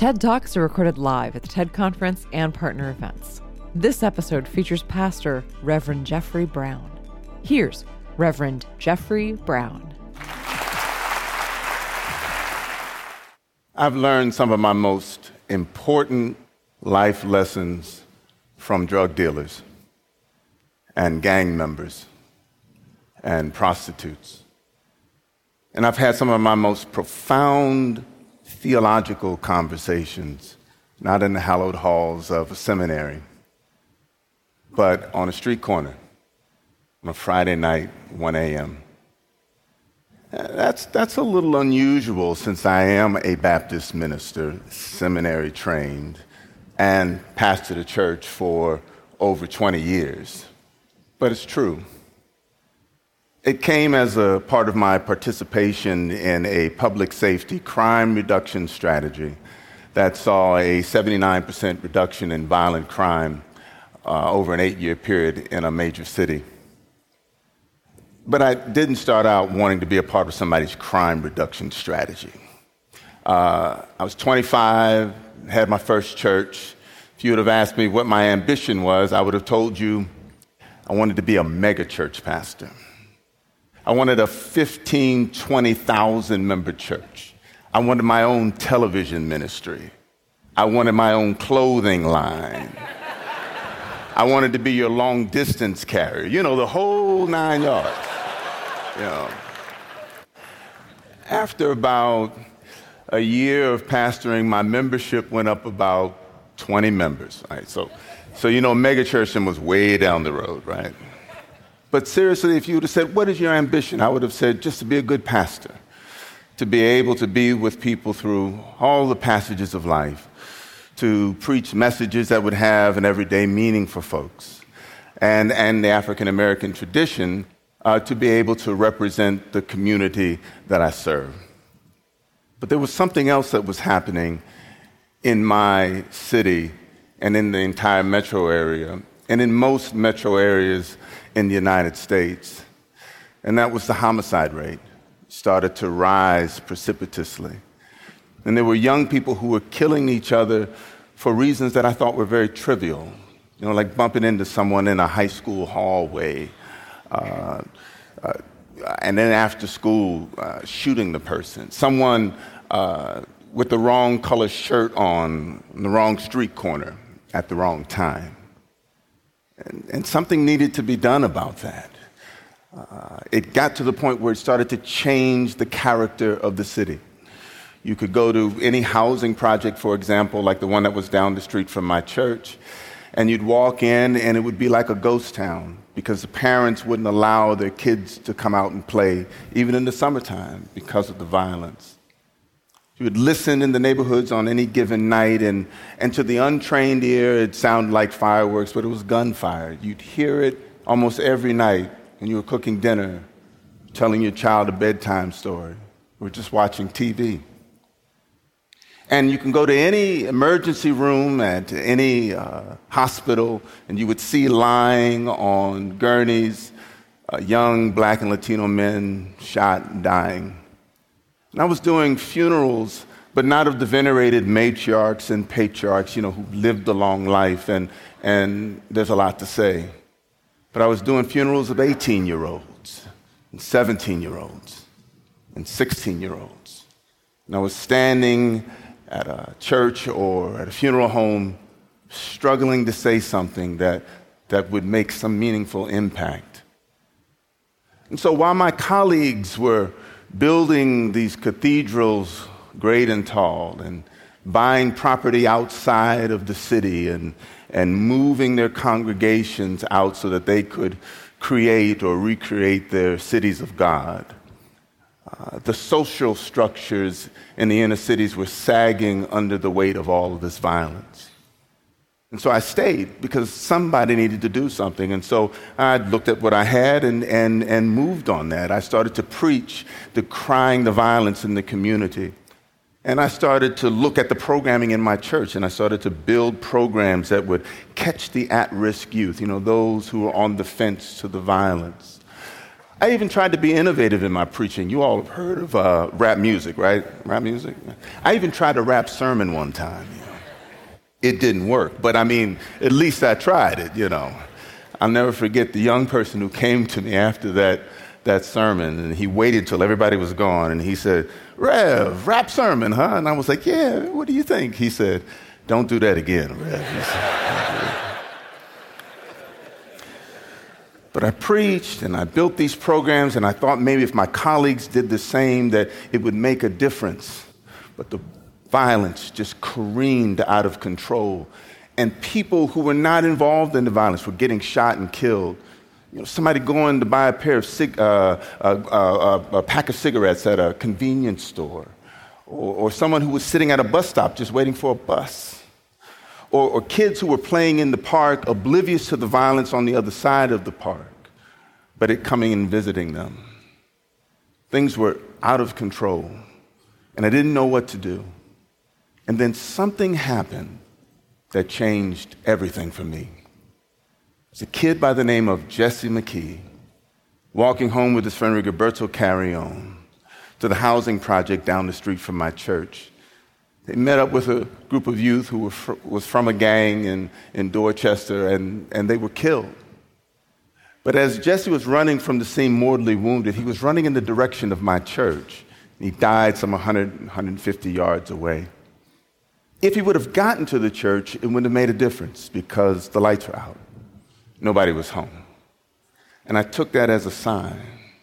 TED Talks are recorded live at the TED Conference and partner events. This episode features Pastor Reverend Jeffrey Brown. Here's Reverend Jeffrey Brown. I've learned some of my most important life lessons from drug dealers and gang members and prostitutes. And I've had some of my most profound theological conversations, not in the hallowed halls of a seminary, but on a street corner on a Friday night, 1 a.m. That's a little unusual since I am a Baptist minister, seminary trained, and pastored a church for over 20 years. But it's true. It came as a part of my participation in a public safety crime reduction strategy that saw a 79% reduction in violent crime over an 8-year period in a major city. But I didn't start out wanting to be a part of somebody's crime reduction strategy. I was 25, had my first church. If you would have asked me what my ambition was, I would have told you I wanted to be a mega church pastor. I wanted a 15, 20,000 member church. I wanted my own television ministry. I wanted my own clothing line. I wanted to be your long distance carrier, the whole 9 yards. After about a year of pastoring, my membership went up about 20 members. Right? So megachurch was way down the road, right? But seriously, if you would have said, what is your ambition? I would have said, just to be a good pastor, to be able to be with people through all the passages of life, to preach messages that would have an everyday meaning for folks, and the African-American tradition, to be able to represent the community that I serve. But there was something else that was happening in my city and in the entire metro area, and in most metro areas in the United States, and that was the homicide rate started to rise precipitously. And there were young people who were killing each other for reasons that I thought were very trivial, like bumping into someone in a high school hallway, and then after school, shooting the person. Someone with the wrong color shirt on the wrong street corner at the wrong time. And something needed to be done about that. It got to the point where it started to change the character of the city. You could go to any housing project, for example, like the one that was down the street from my church, and you'd walk in and it would be like a ghost town because the parents wouldn't allow their kids to come out and play, even in the summertime, because of the violence. You would listen in the neighborhoods on any given night, and to the untrained ear, it sounded like fireworks, but it was gunfire. You'd hear it almost every night when you were cooking dinner, telling your child a bedtime story, or just watching TV. And you can go to any emergency room at any hospital, and you would see lying on gurneys young Black and Latino men shot and dying. And I was doing funerals, but not of the venerated matriarchs and patriarchs, who lived a long life, and there's a lot to say. But I was doing funerals of 18-year-olds, and 17-year-olds, and 16-year-olds. And I was standing at a church or at a funeral home, struggling to say something that would make some meaningful impact. And so while my colleagues were building these cathedrals great and tall and buying property outside of the city and moving their congregations out so that they could create or recreate their cities of God, the social structures in the inner cities were sagging under the weight of all of this violence. And so I stayed because somebody needed to do something. And so I looked at what I had and moved on that. I started to preach decrying the violence in the community. And I started to look at the programming in my church, and I started to build programs that would catch the at-risk youth, those who were on the fence to the violence. I even tried to be innovative in my preaching. You all have heard of rap music, right? Rap music? I even tried a rap sermon one time. It didn't work, but I mean, at least I tried it, I'll never forget the young person who came to me after that sermon, and he waited till everybody was gone, and he said, "Rev, rap sermon, huh?" And I was like, "Yeah, what do you think?" He said, "Don't do that again, Rev." But I preached and I built these programs, and I thought maybe if my colleagues did the same, that it would make a difference. But the violence just careened out of control, and people who were not involved in the violence were getting shot and killed. Somebody going to buy a pack of cigarettes at a convenience store, or someone who was sitting at a bus stop just waiting for a bus. Or kids who were playing in the park, oblivious to the violence on the other side of the park, but it coming and visiting them. Things were out of control, and I didn't know what to do. And then something happened that changed everything for me. It's a kid by the name of Jesse McKee, walking home with his friend Rigoberto Carrion to the housing project down the street from my church. They met up with a group of youth who was from a gang in Dorchester, and they were killed. But as Jesse was running from the scene mortally wounded, he was running in the direction of my church. He died some 150 yards away. If he would have gotten to the church, it wouldn't have made a difference because the lights were out. Nobody was home. And I took that as a sign.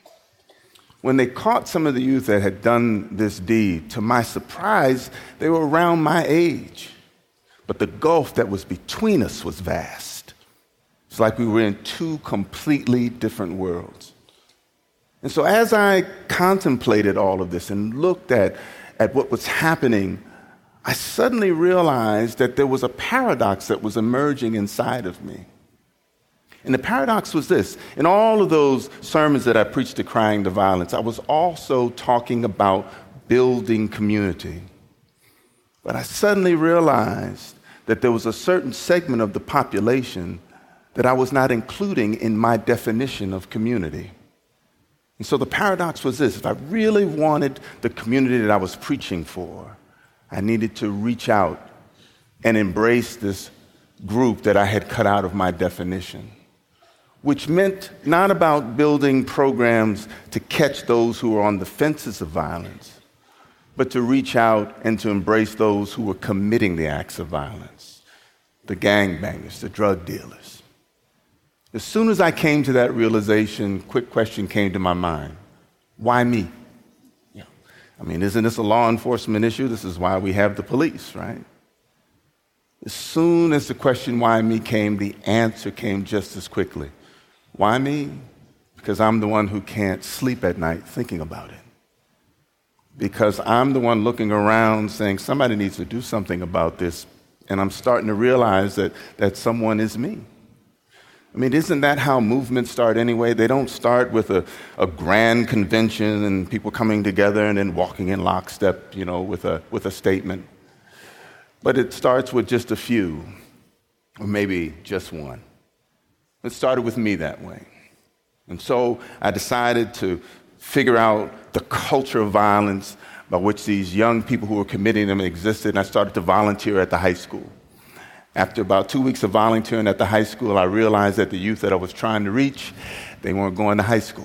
When they caught some of the youth that had done this deed, to my surprise, they were around my age. But the gulf that was between us was vast. It's like we were in two completely different worlds. And so as I contemplated all of this and looked at what was happening, I suddenly realized that there was a paradox that was emerging inside of me. And the paradox was this: in all of those sermons that I preached decrying the violence, I was also talking about building community. But I suddenly realized that there was a certain segment of the population that I was not including in my definition of community. And so the paradox was this: if I really wanted the community that I was preaching for, I needed to reach out and embrace this group that I had cut out of my definition, which meant not about building programs to catch those who were on the fences of violence, but to reach out and to embrace those who were committing the acts of violence, the gangbangers, the drug dealers. As soon as I came to that realization, quick question came to my mind: why me? I mean, isn't this a law enforcement issue? This is why we have the police, right? As soon as the question why me came, the answer came just as quickly. Why me? Because I'm the one who can't sleep at night thinking about it. Because I'm the one looking around saying, somebody needs to do something about this, and I'm starting to realize that someone is me. I mean, isn't that how movements start anyway? They don't start with a grand convention and people coming together and then walking in lockstep, with a statement. But it starts with just a few, or maybe just one. It started with me that way. And so I decided to figure out the culture of violence by which these young people who were committing them existed, and I started to volunteer at the high school. After about 2 weeks of volunteering at the high school, I realized that the youth that I was trying to reach, they weren't going to high school.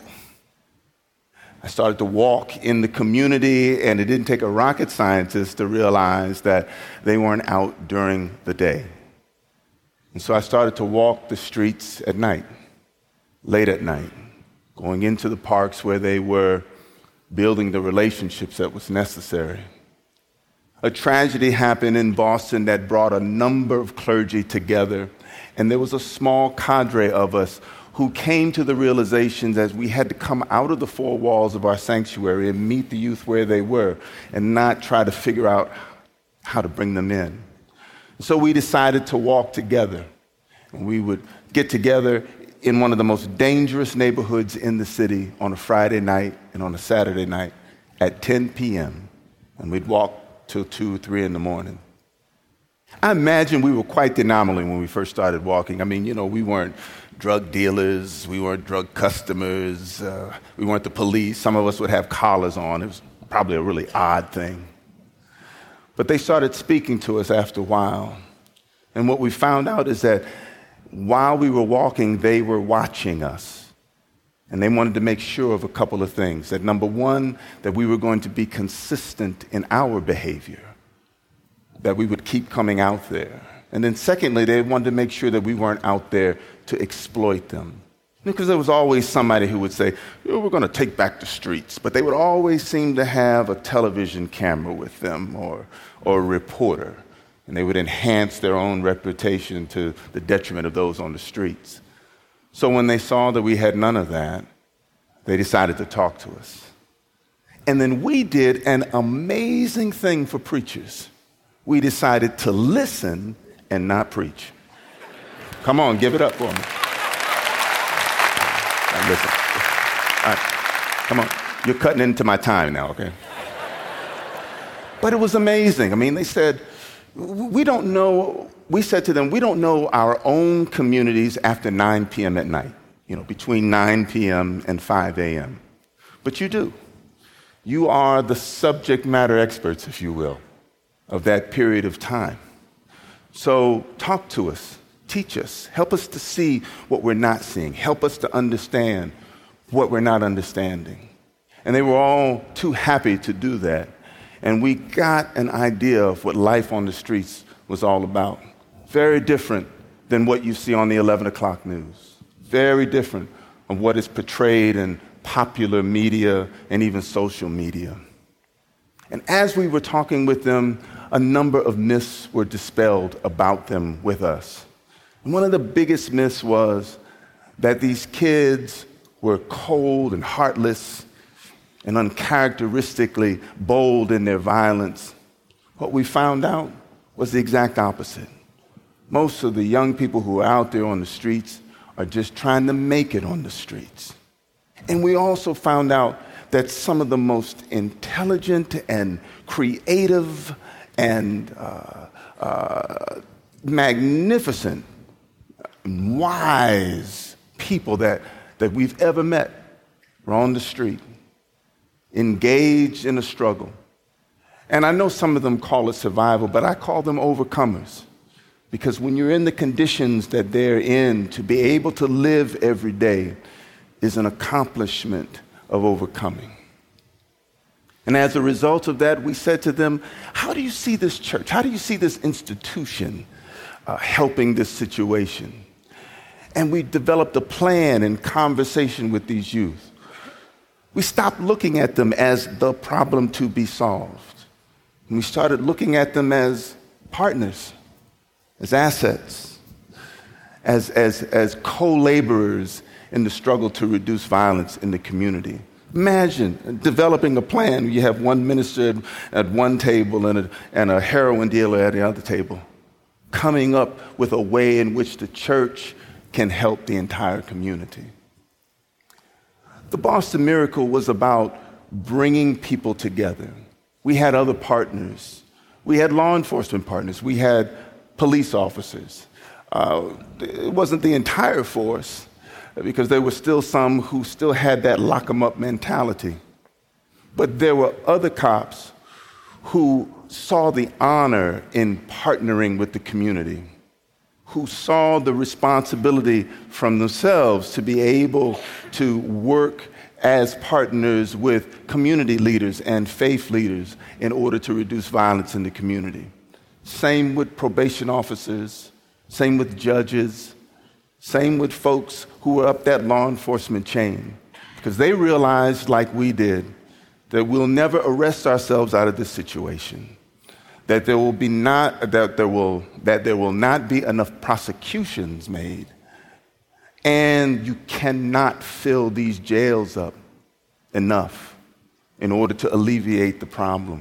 I started to walk in the community, and it didn't take a rocket scientist to realize that they weren't out during the day. And so I started to walk the streets at night, late at night, going into the parks where they were, building the relationships that was necessary. A tragedy happened in Boston that brought a number of clergy together, and there was a small cadre of us who came to the realization that we had to come out of the four walls of our sanctuary and meet the youth where they were and not try to figure out how to bring them in. So we decided to walk together, and we would get together in one of the most dangerous neighborhoods in the city on a Friday night and on a Saturday night at 10 p.m., and we'd walk till 2, 3 in the morning. I imagine we were quite the anomaly when we first started walking. I mean, we weren't drug dealers. We weren't drug customers. We weren't the police. Some of us would have collars on. It was probably a really odd thing. But they started speaking to us after a while. And what we found out is that while we were walking, they were watching us. And they wanted to make sure of a couple of things. That number one, that we were going to be consistent in our behavior, that we would keep coming out there. And then secondly, they wanted to make sure that we weren't out there to exploit them. Because there was always somebody who would say, we're going to take back the streets. But they would always seem to have a television camera with them or a reporter. And they would enhance their own reputation to the detriment of those on the streets. So when they saw that we had none of that, they decided to talk to us. And then we did an amazing thing for preachers. We decided to listen and not preach. Come on, give it up for me. All right, listen. All right, come on. You're cutting into my time now, okay? But it was amazing. I mean, they said, we don't know, we said to them, we don't know our own communities after 9 p.m. at night, between 9 p.m. and 5 a.m. But you do. You are the subject matter experts, if you will, of that period of time. So talk to us, teach us, help us to see what we're not seeing, help us to understand what we're not understanding. And they were all too happy to do that. And we got an idea of what life on the streets was all about. Very different than what you see on the 11 o'clock news. Very different from what is portrayed in popular media and even social media. And as we were talking with them, a number of myths were dispelled about them with us. And one of the biggest myths was that these kids were cold and heartless and uncharacteristically bold in their violence. What we found out was the exact opposite. Most of the young people who are out there on the streets are just trying to make it on the streets. And we also found out that some of the most intelligent and creative and magnificent, wise people that we've ever met were on the street, engaged in a struggle. And I know some of them call it survival, but I call them overcomers. Because when you're in the conditions that they're in, to be able to live every day is an accomplishment of overcoming. And as a result of that, we said to them, how do you see this church? How do you see this institution helping this situation? And we developed a plan in conversation with these youth. We stopped looking at them as the problem to be solved. And we started looking at them as partners, as assets, as co-laborers in the struggle to reduce violence in the community. Imagine developing a plan. You have one minister at one table and a heroin dealer at the other table, coming up with a way in which the church can help the entire community. The Boston Miracle was about bringing people together. We had other partners. We had law enforcement partners. We had police officers. It wasn't the entire force, because there were still some who still had that lock 'em up mentality. But there were other cops who saw the honor in partnering with the community, who saw the responsibility from themselves to be able to work as partners with community leaders and faith leaders in order to reduce violence in the community. Same with probation officers, same with judges, same with folks who were up that law enforcement chain, because they realized, like we did, that we'll never arrest ourselves out of this situation, that there will not be enough prosecutions made, and you cannot fill these jails up enough in order to alleviate the problem.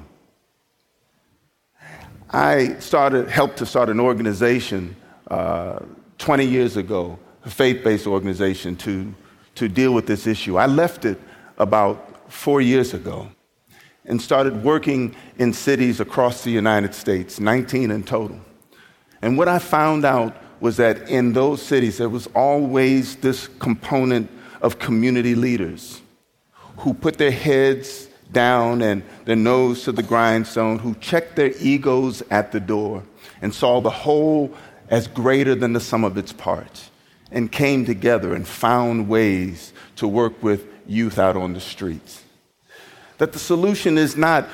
I helped to start an organization 20 years ago, a faith-based organization to deal with this issue. I left it about 4 years ago and started working in cities across the United States, 19 in total. And what I found out was that in those cities, there was always this component of community leaders who put their heads down and their nose to the grindstone, who checked their egos at the door and saw the whole as greater than the sum of its parts, and came together and found ways to work with youth out on the streets. That the solution is not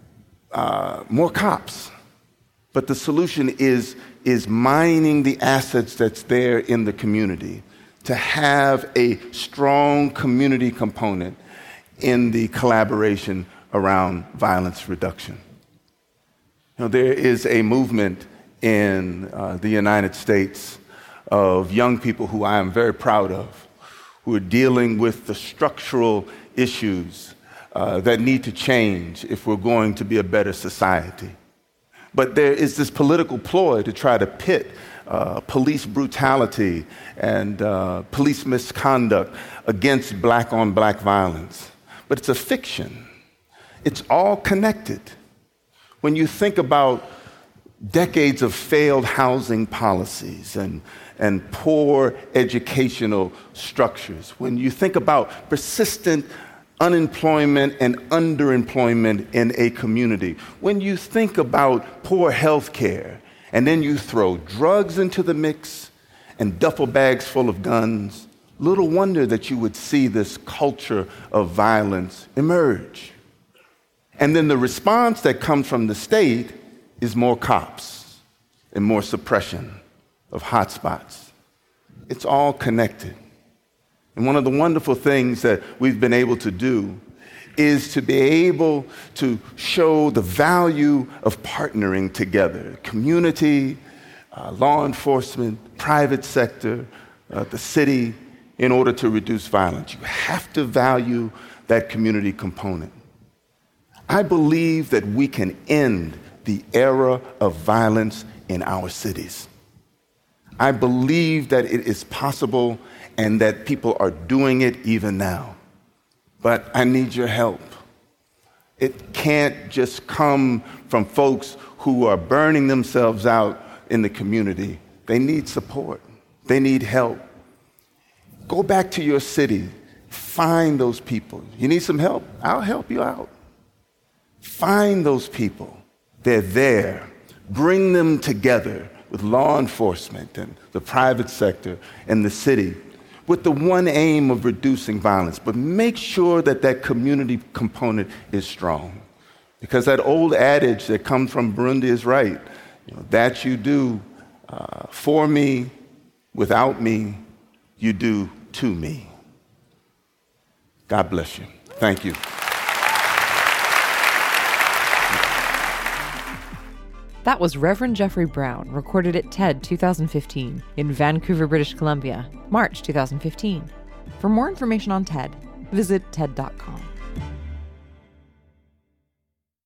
more cops, but the solution is mining the assets that's there in the community to have a strong community component in the collaboration around violence reduction. There is a movement in the United States of young people who I am very proud of, who are dealing with the structural issues that need to change if we're going to be a better society. But there is this political ploy to try to pit police brutality and police misconduct against black-on-black violence. But it's a fiction. It's all connected. When you think about decades of failed housing policies and poor educational structures, when you think about persistent unemployment and underemployment in a community, when you think about poor health care, and then you throw drugs into the mix and duffel bags full of guns, little wonder that you would see this culture of violence emerge. And then the response that comes from the state is more cops and more suppression of hotspots. It's all connected. And one of the wonderful things that we've been able to do is to be able to show the value of partnering together. Community, law enforcement, private sector, the city, in order to reduce violence. You have to value that community component. I believe that we can end the era of violence in our cities. I believe that it is possible and that people are doing it even now. But I need your help. It can't just come from folks who are burning themselves out in the community. They need support. They need help. Go back to your city. Find those people. You need some help? I'll help you out. Find those people. They're there. Bring them together with law enforcement and the private sector and the city with the one aim of reducing violence. But make sure that that community component is strong. Because that old adage that comes from Burundi is right. That you do for me, without me, you do to me. God bless you. Thank you. That was Reverend Jeffrey Brown, recorded at TED 2015 in Vancouver, British Columbia, March 2015. For more information on TED, visit TED.com.